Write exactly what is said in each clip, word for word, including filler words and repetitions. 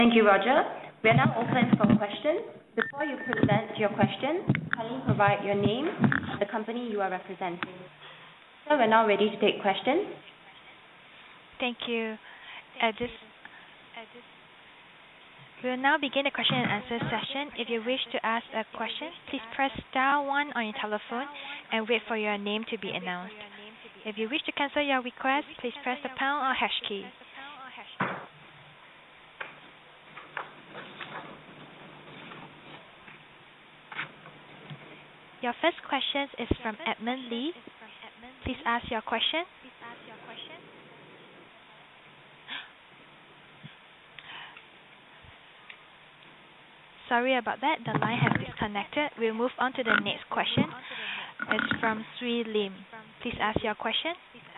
Thank you, Roger. We are now open for questions. Before you present your question, kindly provide your name and the company you are representing. So we're now ready to take questions. Thank you. At this, at this, we will now begin the question and answer session. If you wish to ask a question, please press star one on your telephone and wait for your name to be announced. If you wish to cancel your request, please press the pound or hash key. Your first question is from Edmund Lee. Please ask your question. Sorry about that. The line has disconnected. We'll move on to the next question. It's from Sui Lim. Please ask your question.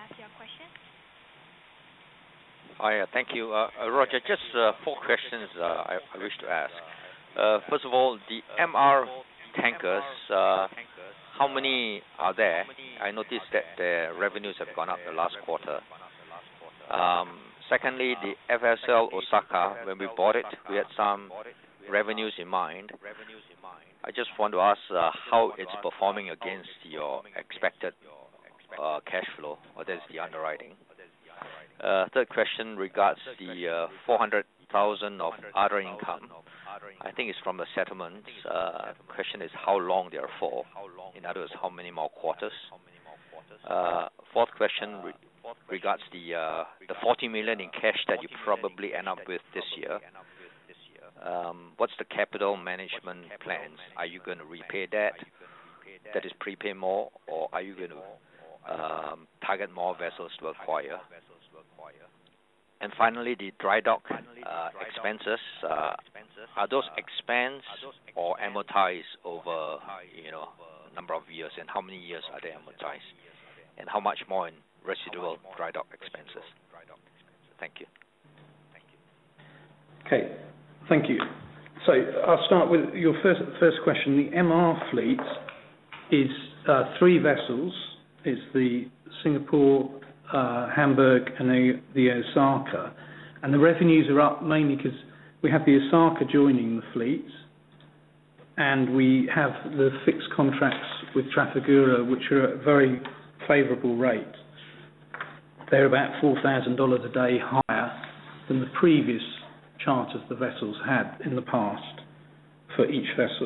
Hi, uh, thank you. Uh, uh, Roger, just uh, four questions uh, I, I wish to ask. Uh, first of all, the M R tankers, uh, how many are there? I noticed that the revenues have gone up the last quarter. Um, secondly, the F S L Osaka, when we bought it, we had some revenues in mind. I just want to ask uh, how it's performing against your expected uh, cash flow, or that's the underwriting. Uh, third question regards the uh, four hundred thousand of other income. I think it's from the settlements. Uh, the question is how long they are for. In other words, how many more quarters. Uh, fourth question re regards the uh, the forty million in cash that you probably end up with this year. Um, what's the capital management plans? Are you going to repay that? That is prepay more, or are you going to um, target more vessels to acquire? And finally, the dry dock uh, expenses. Uh, are those expensed or amortized over, you know, a number of years? And how many years are they amortized? And how much more in residual dry dock expenses? Thank you. Okay, thank you. So I'll start with your first first question. The M R fleet is uh, three vessels. It's the Singapore, uh, Hamburg, and the, the Osaka. And the revenues are up mainly because we have the Osaka joining the fleet, and we have the fixed contracts with Trafigura, which are at a very favourable rate. They're about four thousand dollars a day higher than the previous charters the vessels had in the past for each vessel.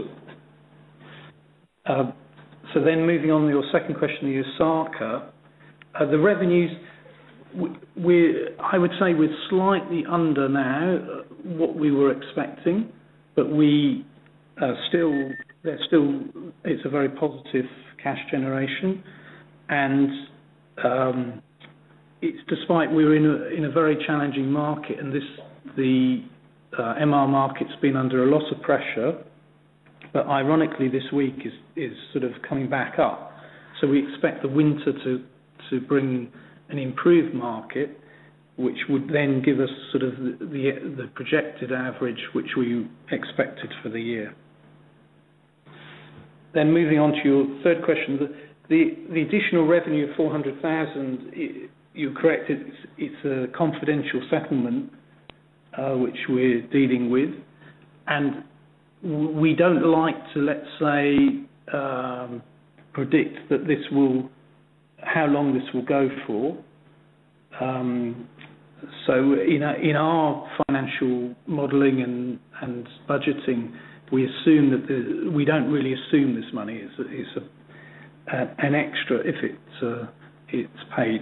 Uh, so then moving on to your second question, the Osaka, uh, the revenues, we I would say we're slightly under now uh, what we were expecting, but we uh, still, they're still, it's a very positive cash generation, and um, it's despite we're in a, in a very challenging market, and this the uh, M R market's been under a lot of pressure, but ironically this week is, is sort of coming back up. So we expect the winter to, to bring an improved market, which would then give us sort of the, the, the projected average which we expected for the year. Then moving on to your third question, the, the, the additional revenue of four hundred thousand, you're correct, it's, it's a confidential settlement uh, which we're dealing with, and we don't like to, let's say, um, predict that this will, how long this will go for. Um, so in, a, in our financial modelling and, and budgeting, we assume that the, we don't really assume this money is, is a, a, an extra if it's, uh, it's paid.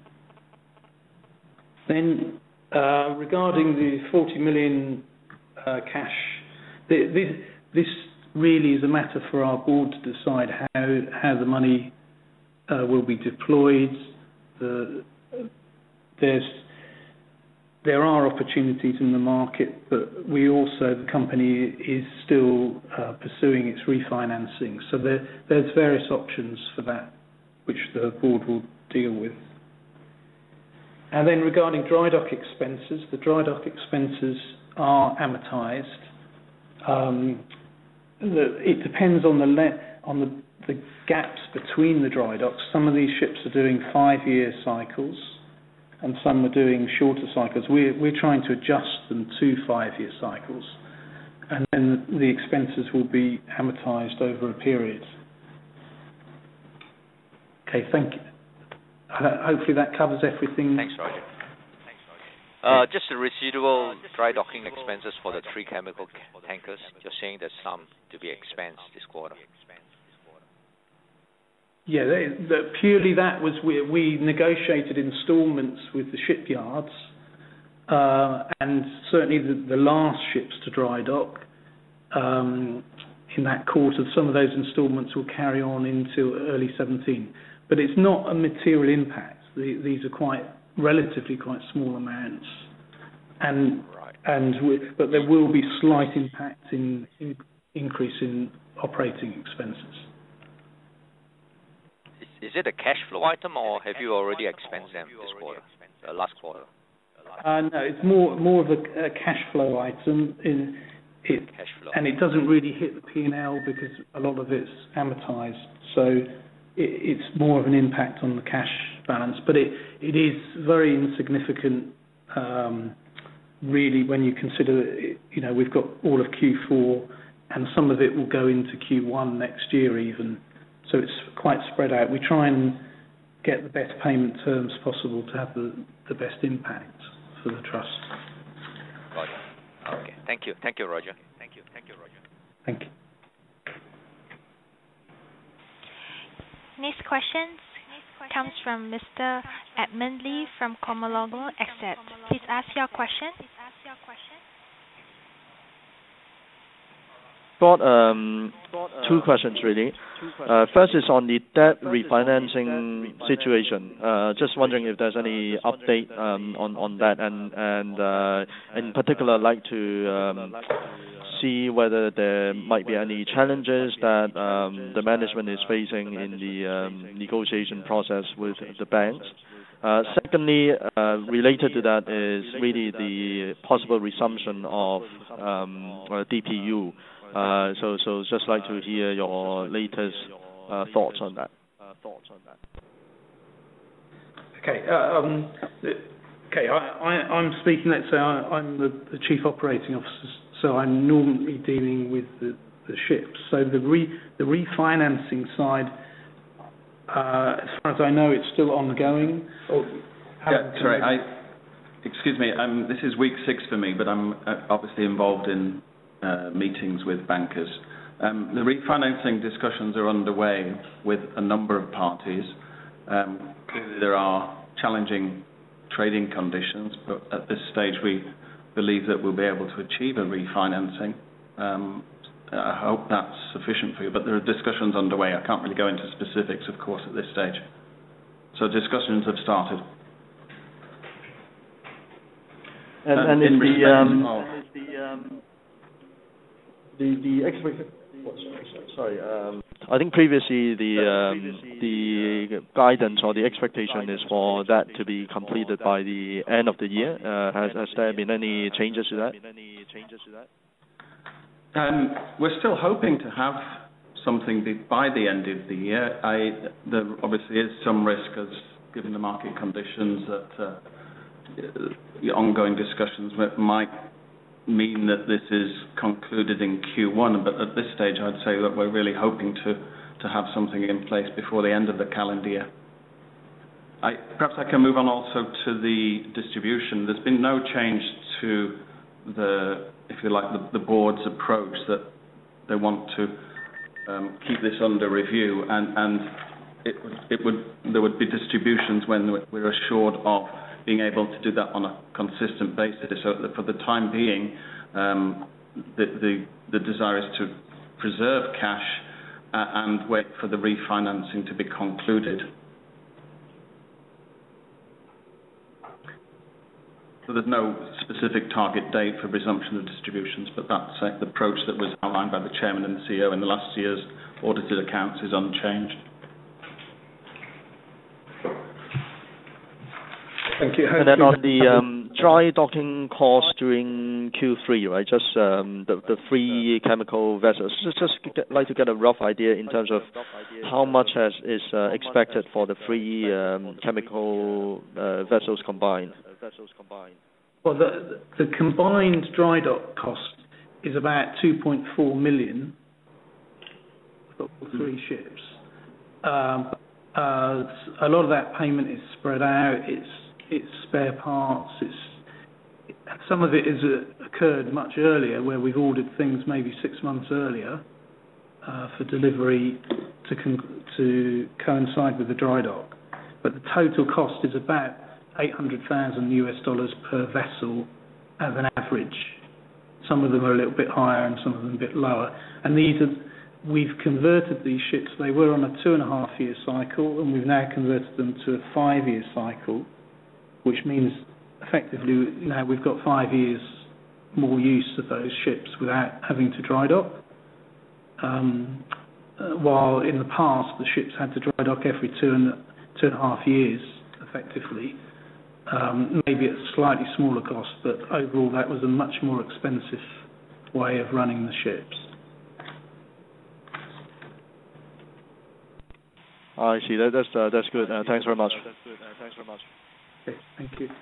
Then uh, regarding the forty million uh, cash, the, this, this really is a matter for our board to decide how, how the money uh, will be deployed. The, there's, there are opportunities in the market, but we also, the company is still uh, pursuing its refinancing. So there, there's various options for that, which the board will deal with. And then regarding dry dock expenses, the dry dock expenses are amortized. Um, the, it depends on the le on the, the gaps between the dry docks. Some of these ships are doing five-year cycles, and some are doing shorter cycles. We're, we're trying to adjust them to five-year cycles, and then the expenses will be amortized over a period. Okay, thank you. Uh, hopefully that covers everything. Thanks, Roger. Uh, just the residual dry docking expenses for the three chemical tankers. You're saying there's some to be expensed this quarter. Yeah, they, the, purely that was we, we negotiated instalments with the shipyards, uh, and certainly the, the last ships to dry dock um, in that quarter. Some of those instalments will carry on into early seventeen, but it's not a material impact. The, these are quite relatively quite small amounts, and right. and we, but there will be slight impact in, in increase in operating expenses. Is, is it a cash flow item, or have you already expensed them this quarter, uh, last quarter? Uh, no, it's more more of a, a cash flow item in it, cash flow. and it doesn't really hit the P and L because a lot of it's amortized. So it, it's more of an impact on the cash balance, but it, it is very insignificant, um, really, when you consider, it, you know, we've got all of Q four, and some of it will go into Q one next year even, so it's quite spread out. We try and get the best payment terms possible to have the, the best impact for the trust. Got it. Okay, thank you. Thank you, Roger. Thank you. Thank you, Roger. Thank you. Next question comes from Mister Edmund Lee from Komologlo Asset. Please ask your question. Got um, two questions really. Uh, first is on the debt refinancing situation. Uh, just wondering if there's any update um, on on that, and and uh, in particular, I'd like to um, see whether there might be any challenges that um, the management is facing in the um, negotiation process with the banks. Uh, secondly, uh, related to that is really the possible resumption of um, uh, D P U. Uh, so, so just like to hear your latest uh, thoughts on that. Okay. Uh, um, okay. I, I, I'm speaking. Let's say I, I'm the, the chief operating officer, so I'm normally dealing with the, the ships. So the re, the refinancing side, uh, as far as I know, it's still ongoing. Oh, yeah, sorry. I, excuse me. Um, this is week six for me, but I'm uh, obviously involved in Uh, meetings with bankers. Um, the refinancing discussions are underway with a number of parties. Um, clearly there are challenging trading conditions, but at this stage we believe that we'll be able to achieve a refinancing. Um, I hope that's sufficient for you, but there are discussions underway. I can't really go into specifics, of course, at this stage. So discussions have started. And, um, and in is the, um, of, the um, The the expect sorry, um, I think previously the um, the guidance or the expectation is for that to be completed by the end of the year. Uh, has has there been any changes to that? Um, we're still hoping to have something be, by the end of the year. I, there obviously is some risk, as given the market conditions, that uh, the ongoing discussions might mean that this is concluded in Q one, but at this stage I'd say that we're really hoping to, to have something in place before the end of the calendar year. I, perhaps I can move on also to the distribution. There's been no change to the, if you like, the, the board's approach that they want to um, keep this under review, and, and it, it would, there would be distributions when we're assured of being able to do that on a consistent basis. So that for the time being, um, the, the, the desire is to preserve cash uh, and wait for the refinancing to be concluded. So there's no specific target date for resumption of distributions, but that's uh, the approach that was outlined by the Chairman and the C E O in the last year's audited accounts is unchanged. Thank you. And then on the um, dry docking costs during Q three, right? Just um, the the three chemical vessels. Just just get, like to get a rough idea in terms of how much has is uh, expected for the three um, chemical uh, vessels combined. Well, the the combined dry dock cost is about two point four million for all three ships. Um, uh, a lot of that payment is spread out. It's it's spare parts. It's some of it has uh, occurred much earlier, where we've ordered things maybe six months earlier uh, for delivery to con- to coincide with the dry dock. But the total cost is about eight hundred thousand U S dollars per vessel as an average. Some of them are a little bit higher and some of them a bit lower. And these are, we've converted these ships. They were on a two and a half year cycle, and we've now converted them to a five year cycle, which means effectively now we've got five years more use of those ships without having to dry dock. Um, uh, while in the past the ships had to dry dock every two and two and a half years, effectively. Um, maybe at a slightly smaller cost, but overall that was a much more expensive way of running the ships. I see. That, that's uh, that's good. Uh, thanks very much. Thanks very much. Okay, thank you.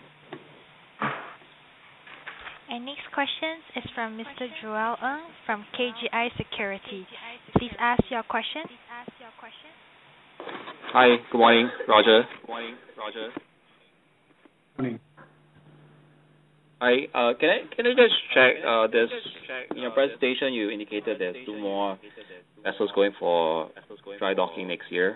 And next question is from Mister Joel Ng from K G I Securities. Please ask your question. Hi, good morning, Roger. Good morning, Roger. Morning. Hi, uh, can I can I just check? Uh, this in your presentation you indicated there's two more vessels going for dry docking next year.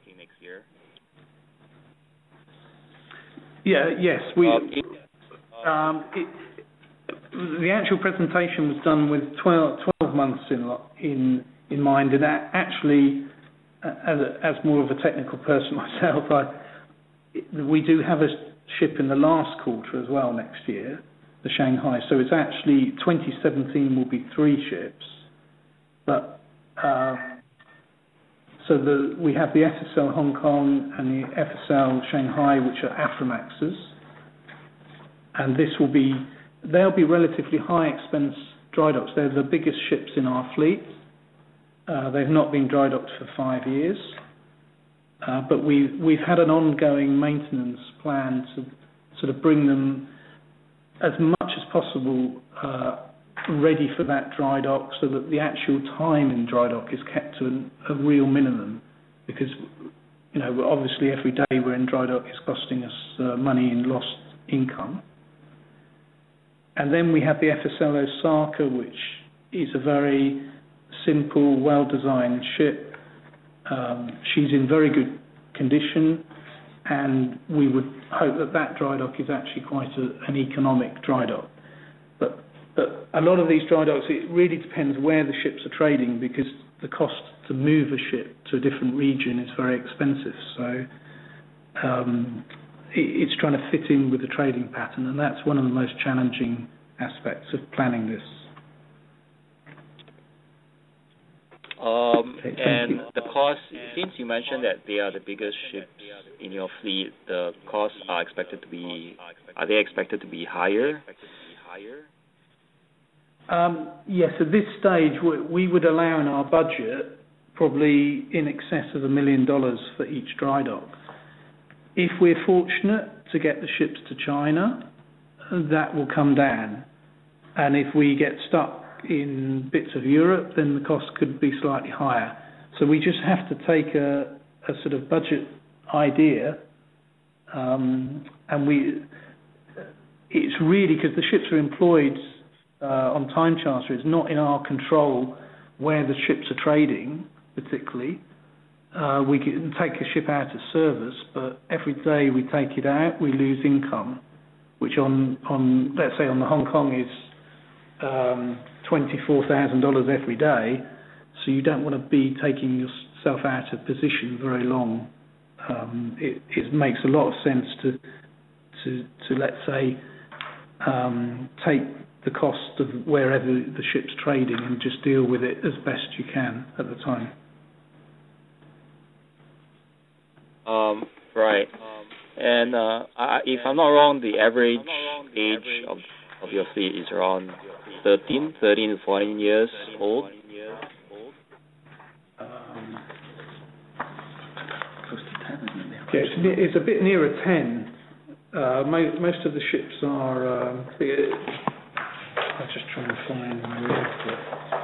Yeah. Yes. We. Uh, Um, it, the actual presentation was done with twelve, twelve months in in in mind, and that actually, as a, as more of a technical person myself, I we do have a ship in the last quarter as well next year, the Shanghai. So it's actually twenty seventeen will be three ships, but uh, so the we have the F S L Hong Kong and the F S L Shanghai, which are Aframaxes, and this will be they'll be relatively high expense dry docks. They're the biggest ships in our fleet. Uh, they've not been dry docked for five years. Uh, but we've, we've had an ongoing maintenance plan to sort of bring them as much as possible uh, ready for that dry dock, so that the actual time in dry dock is kept to an, a real minimum. Because, you know, obviously every day we're in dry dock is costing us uh, money in lost income. And then we have the F S L Osaka, which is a very simple, well-designed ship. Um, she's in very good condition, and we would hope that that dry dock is actually quite a, an economic dry dock. But, but a lot of these dry docks, it really depends where the ships are trading, because the cost to move a ship to a different region is very expensive. So um, it, it's trying to fit in with the trading pattern, and that's one of the most challenging aspects of planning this. Um, Okay, and you. the cost, since you mentioned that they are the biggest ships in your fleet, the costs are expected to be, are they expected to be higher? Um, yes, at this stage, we, we would allow in our budget probably in excess of a million dollars for each dry dock. If we're fortunate to get the ships to China, that will come down. And if we get stuck in bits of Europe, then the cost could be slightly higher. So we just have to take a, a sort of budget idea, um, and we. It's really because the ships are employed uh, on time charter. It's not in our control where the ships are trading, particularly. Uh, we can take a ship out of service, but every day we take it out, we lose income, which on on let's say on the Hong Kong is Um, twenty-four thousand dollars every day, so you don't want to be taking yourself out of position very long. Um, it, it makes a lot of sense to to, to let's say um, take the cost of wherever the ship's trading and just deal with it as best you can at the time. Um, right. Um, And uh, I, if I'm not wrong, the average age of of your fleet is around thirteen, thirteen to fourteen years old. Um, close to ten, isn't it? Yeah, it's a bit, it's a bit nearer ten. Uh, mo- most of the ships are. Um, I'll just try and find my list.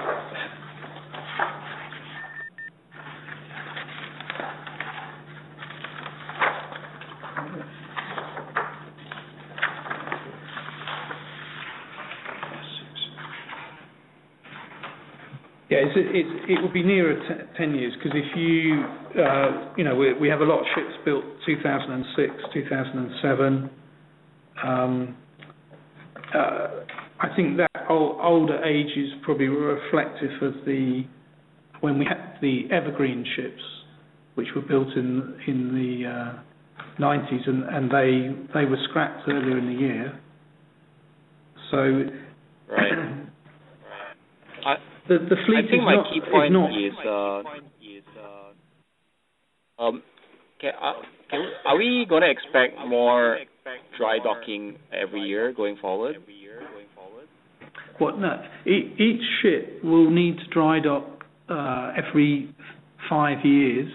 Yeah, it's, it's, it would be nearer t- ten years because if you, uh, you know, we, we have a lot of ships built two thousand six, two thousand seven. Um, uh, I think that old, older age is probably reflective of the when we had the evergreen ships, which were built in in the uh, nineties, and, and they they were scrapped earlier in the year. So, right. I, the the fleet I think is my not, key point is, not, is uh, um, can, uh, can, are we going to expect more dry docking every year going forward? What? No. E- each ship will need to dry dock uh, every five years.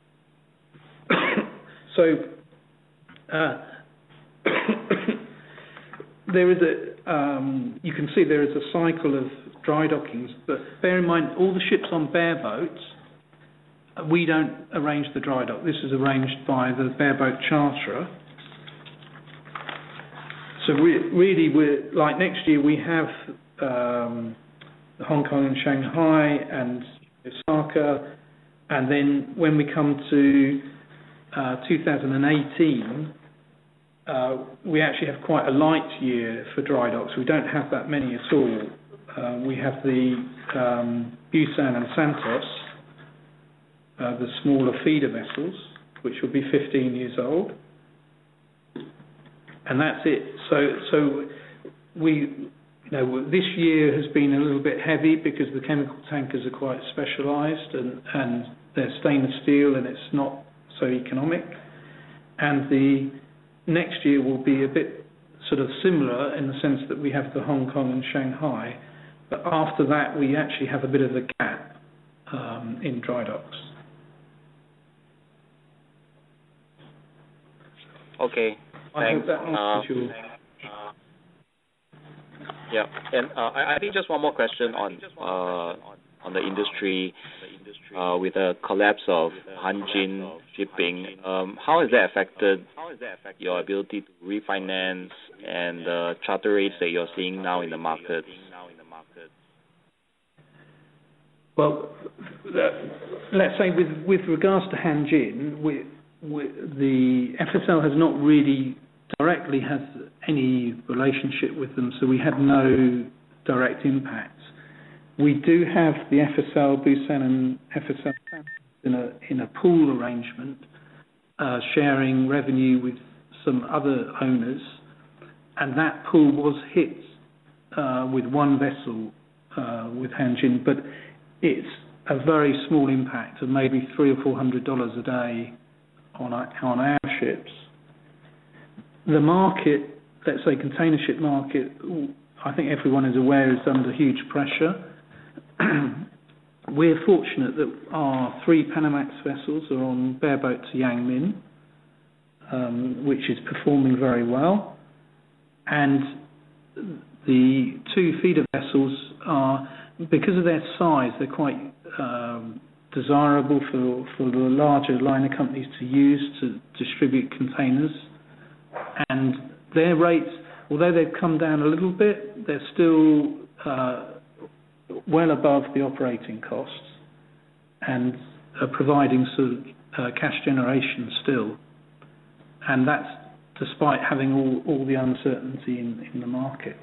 so uh, there is a. Um, you can see there is a cycle of dry dockings, but bear in mind all the ships on bareboats. We don't arrange the dry dock. This is arranged by the bareboat charterer. So we, really, we're like next year we have um, the Hong Kong and Shanghai and Osaka, and then when we come to uh, two thousand eighteen, uh, we actually have quite a light year for dry docks. We don't have that many at all. Uh, we have the um, Busan and Santos, uh, the smaller feeder vessels, which will be fifteen years old. And that's it. So, so we, you know, this year has been a little bit heavy because the chemical tankers are quite specialised and, and they're stainless steel and it's not so economic. And the next year will be a bit sort of similar in the sense that we have the Hong Kong and Shanghai, but after that we actually have a bit of a gap um, in dry docks. Okay. I Thanks. hope that answers uh, your... Yeah, and uh, I, I think just one more question on uh, on the industry. Uh, with the collapse of Hanjin Shipping, um, how has that affected your ability to refinance and the uh, charter rates that you're seeing now in the market? Well, let's say with with regards to Hanjin, we, we, the F S L has not really directly has any relationship with them, so we had no direct impact. We do have the F S L Busan and F S L in a in a pool arrangement, uh, sharing revenue with some other owners, and that pool was hit uh, with one vessel uh, with Hanjin, but it's a very small impact of maybe three or four hundred dollars a day on our, on our ships. The market, let's say container ship market, I think everyone is aware is under huge pressure. We're fortunate that our three Panamax vessels are on bareboat to Yang Min, um, which is performing very well, and the two feeder vessels are, because of their size, they're quite um, desirable for, for the larger liner companies to use to distribute containers. And their rates, although they've come down a little bit, they're still uh, well above the operating costs and are providing sort of uh, cash generation still. And that's despite having all, all the uncertainty in, in the market.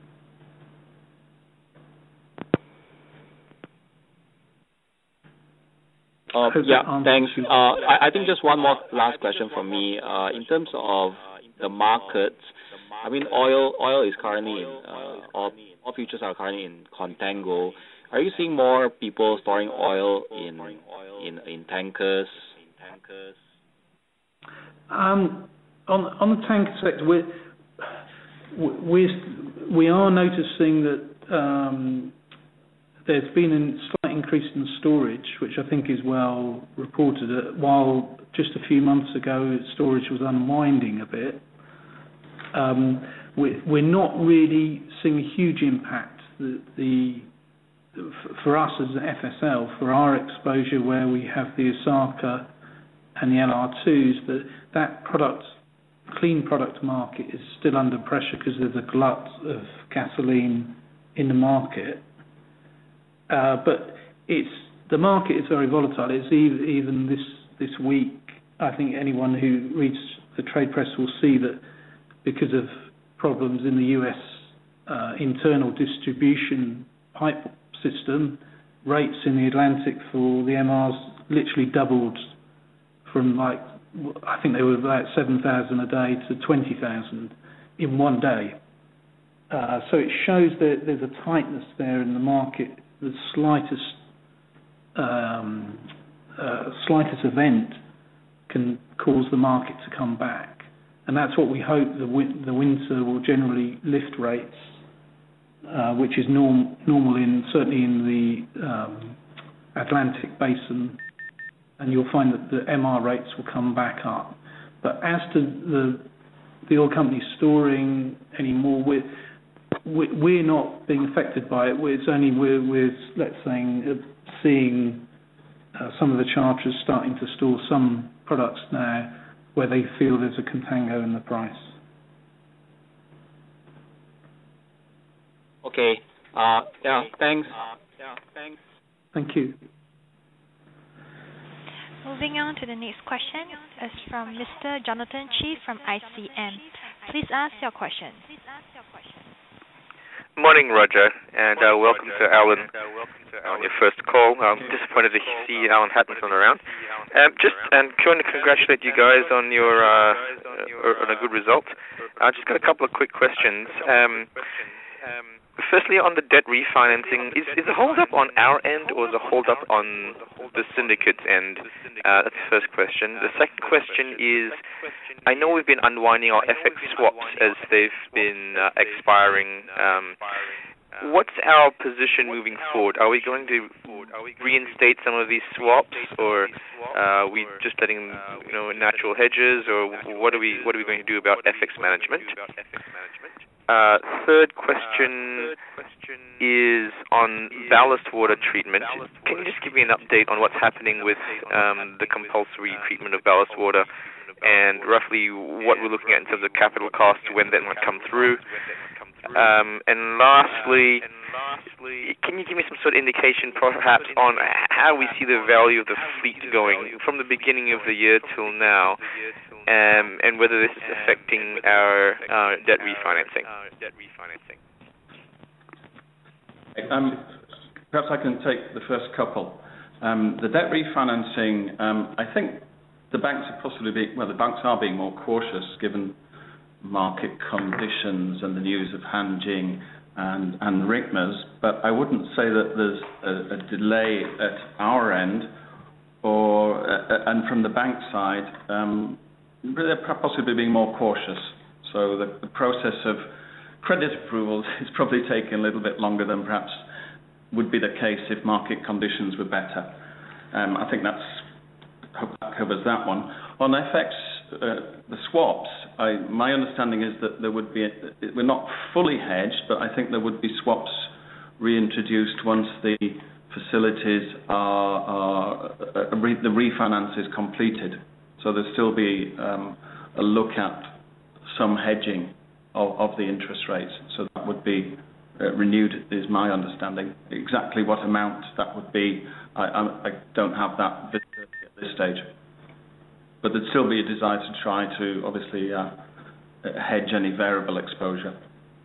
Uh, yeah, thanks. Uh, I, I think just one more last question from me. Uh, in terms of the markets, I mean, oil oil is currently in, uh, all, all futures are currently in contango. Are you seeing more people storing oil in in, in tankers? Um, on on the tanker sector, we're, we're, we are noticing that um, there's been a slight increase in storage, which I think is well reported. While just a few months ago, storage was unwinding a bit. Um, we, we're not really seeing a huge impact. The, the for us as an F S L, for our exposure where we have the Osaka and the L R twos, that that product, clean product market is still under pressure because there's a glut of gasoline in the market. Uh, but it's the market is very volatile. It's even, even this this week. I think anyone who reads the trade press will see that because of problems in the U S uh, internal distribution pipe system, rates in the Atlantic for the M Rs literally doubled from like, I think they were about seven thousand a day to twenty thousand in one day. Uh, so it shows that there's a tightness there in the market. The slightest um, uh, slightest event can cause the market to come back. And that's what we hope. The, win- the winter will generally lift rates, uh, which is norm- normal in certainly in the um, Atlantic basin, and you'll find that the M R rates will come back up. But as to the the oil companies storing any more, we're, we're not being affected by it. It's only we're, we're let's say, seeing uh, some of the charterers starting to store some products now where they feel there's a contango in the price. Okay. Uh, yeah, thanks. Uh, yeah, thanks. Thank you. Moving on to the next question is from Mister Jonathan Chi from I C M. Please ask your question. Morning, Roger, and uh, welcome to Alan on your first call. I'm disappointed to see Alan Hattonson around. Um, just and trying to congratulate you guys on your uh, uh, on a good result. I just got a couple of quick questions. Um, Firstly, on the debt refinancing, is, is the hold-up on our end or is the hold-up on the syndicate's end? Uh, that's the first question. The second question is, I know we've been unwinding our F X swaps as they've been uh, expiring. Um, what's our position moving forward? Are we going to reinstate some of these swaps, or uh, are we just letting you know natural hedges, or what are we what are we going to do about F X management? Uh, third question is on ballast water treatment. Can you just give me an update on what's happening with um, the compulsory treatment of ballast water, and roughly what we're looking at in terms of capital costs, when that might come through? Um, and lastly, can you give me some sort of indication perhaps on how we see the value of the fleet going from the beginning of the year till now, um, and whether this is affecting our uh, debt refinancing? Um, perhaps I can take the first couple. Um, the debt refinancing, um, I think the banks are possibly being, well, the banks are being more cautious given market conditions and the news of Hanjin and, and Rickmers, but I wouldn't say that there's a, a delay at our end, or uh, and from the bank side, um, they're possibly being more cautious. So the, the process of credit approvals is probably taking a little bit longer than perhaps would be the case if market conditions were better. Um, I think that's hope that covers that one. On F X, uh, the swaps, I, my understanding is that there would be, a, we're not fully hedged, but I think there would be swaps reintroduced once the facilities are, are uh, re, the refinance is completed. So there'll still be um, a look at some hedging of, of the interest rates. So that would be uh, renewed, is my understanding. Exactly what amount that would be, I, I, I don't have that visibility at this stage. But there'd still be a desire to try to, obviously, uh, hedge any variable exposure.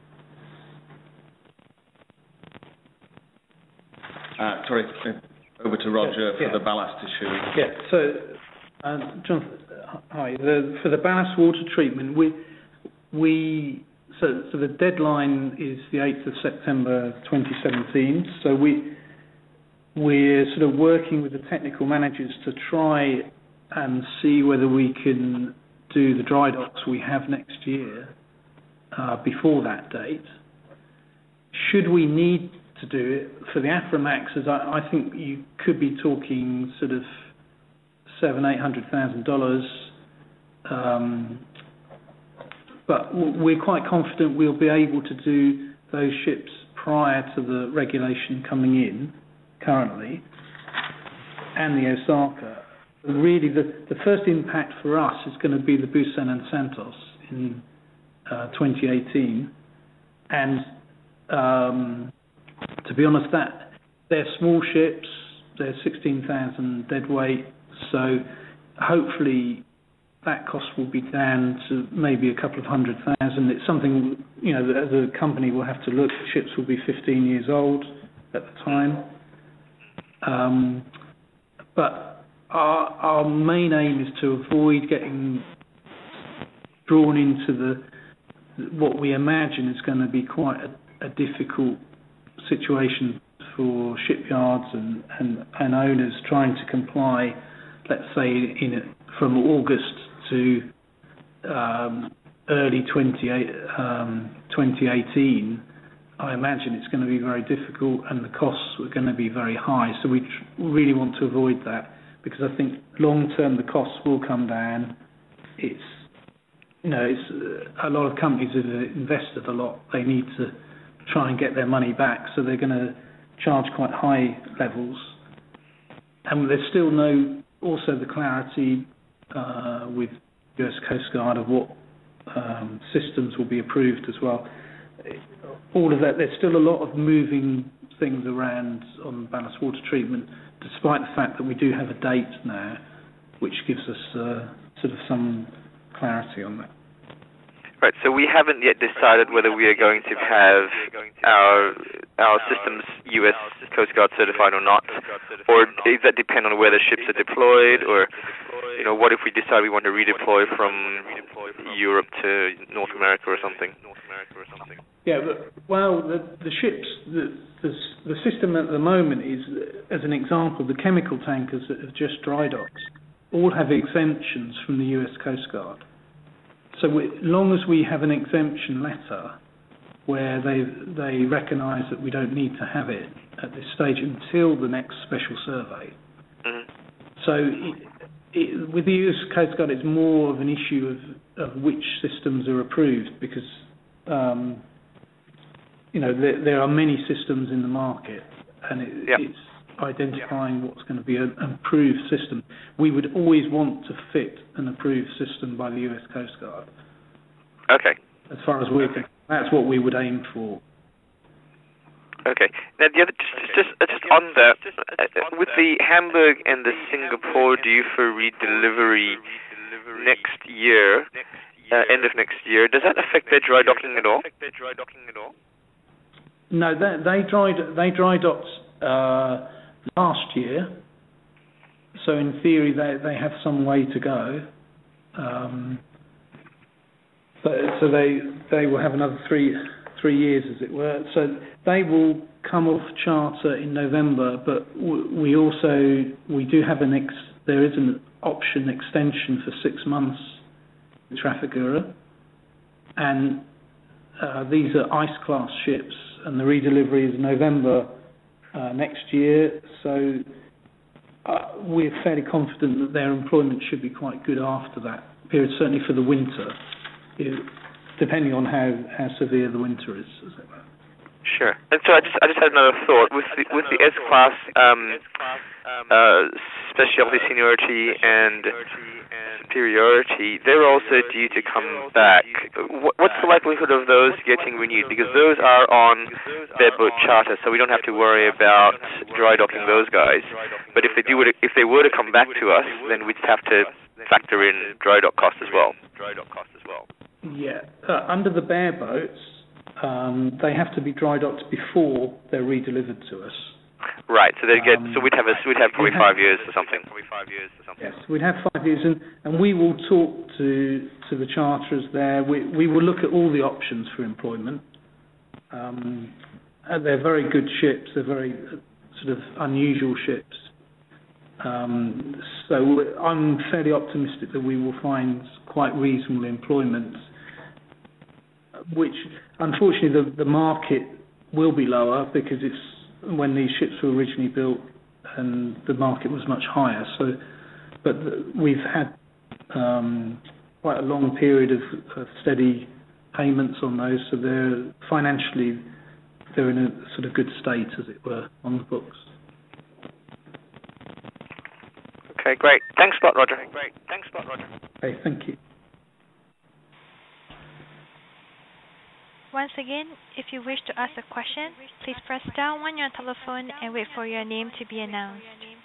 Uh, sorry, over to Roger yeah, yeah. for the ballast issue. Yeah, so, uh, Jonathan, hi. The, for the ballast water treatment, we, we so, so the deadline is the eighth of September twenty seventeen. So we, we're sort of working with the technical managers to try and see whether we can do the dry docks we have next year uh, before that date. Should we need to do it for the Aframaxes, I, I think you could be talking sort of seven, eight hundred thousand dollars. Um, but we're quite confident we'll be able to do those ships prior to the regulation coming in currently, and the Osaka. Really, the, the first impact for us is going to be the Busan and Santos in uh, twenty eighteen, and um, to be honest, that they're small ships, they're sixteen thousand deadweight, so hopefully that cost will be down to maybe a couple of hundred thousand. It's something, you know, that the company will have to look. Ships will be fifteen years old at the time. Um, but our, our main aim is to avoid getting drawn into the what we imagine is going to be quite a, a difficult situation for shipyards and, and, and owners trying to comply, let's say, in a, from August to um, early twenty eighteen. I imagine it's going to be very difficult and the costs are going to be very high. So we tr- really want to avoid that, because I think long term the costs will come down. It's, you know, it's uh, a lot of companies have invested a lot. They need to try and get their money back, so they're going to charge quite high levels. And there's still no, also the clarity uh, with U S Coast Guard of what um, systems will be approved as well. All of that, there's still a lot of moving things around on ballast water treatment, despite the fact that we do have a date now, which gives us uh, sort of some clarity on that. Right, so we haven't yet decided whether we are going to have our our systems U S Coast Guard certified or not, or does that depend on where the ships are deployed, or, you know, what if we decide we want to redeploy from Europe to North America or something? Yeah, but, well, the, the ships, the, the the system at the moment is, as an example, the chemical tankers that have just dry docked all have exemptions from the U S Coast Guard. So we, as long as we have an exemption letter where they they recognise that we don't need to have it at this stage until the next special survey. Mm-hmm. So it, it, with the U S Coast Guard, it's more of an issue of, of which systems are approved, because um, you know there, there are many systems in the market, and it, yep. it's identifying yep. what's going to be an approved system. We would always want to fit an approved system by the U S Coast Guard. Okay. As far as we're okay. That's what we would aim for. Okay. Now, the other, just, just, just on that, uh, with the Hamburg and the Singapore due for redelivery next year, uh, end of next year, does that affect their dry docking at all? No, they, they dry they dry docked uh, last year, so in theory they they have some way to go. Um, but so they they will have another three three years, as it were. So they will come off charter in November, but w- we also we do have an ex. There is an option extension for six months in Trafigura, and uh, these are ice class ships, and the redelivery is November uh, next year. So uh, we're fairly confident that their employment should be quite good after that period, certainly for the winter, if, depending on how, how severe the winter is. As it were. Sure. And so I just I just had another thought with the with the S class um, uh, specialty seniority and superiority. They're also due to come back. What's the likelihood of those getting renewed? Because those are on their boat charter, so we don't have to worry about dry docking those guys. But if they do if they were to come back to us, then we'd have to factor in dry dock costs as well. Dry dock costs as well. Yeah. Uh, under the bare boats, Um, they have to be dry docked before they're redelivered to us. Right. So they get. Um, so we'd have a. We'd have probably have, five years or something. Probably five years or something. Yes, we'd have five years, and, and we will talk to to the charterers there. We we will look at all the options for employment. Um, they're very good ships. They're very uh, sort of unusual ships, Um, so I'm fairly optimistic that we will find quite reasonable employment, which unfortunately the, the market will be lower because it's when these ships were originally built and the market was much higher. So, but the, we've had um, quite a long period of, of steady payments on those, so they're financially they're in a sort of good state, as it were, on the books. Okay, great. Thanks a lot, Roger. Great. Thanks a lot, Roger. Okay, thank you. Once again, if you wish to ask a question, please press star one on your telephone and wait for your name to be announced.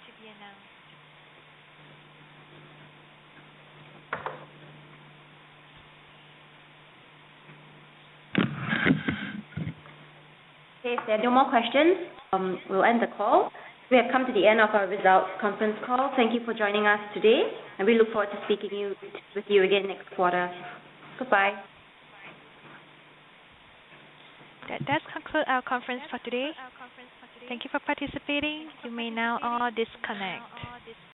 Okay, if there are no more questions, um, we'll end the call. We have come to the end of our results conference call. Thank you for joining us today, and we look forward to speaking you, with you again next quarter. Goodbye. That does conclude our conference for today. Thank you for participating. You may now all disconnect.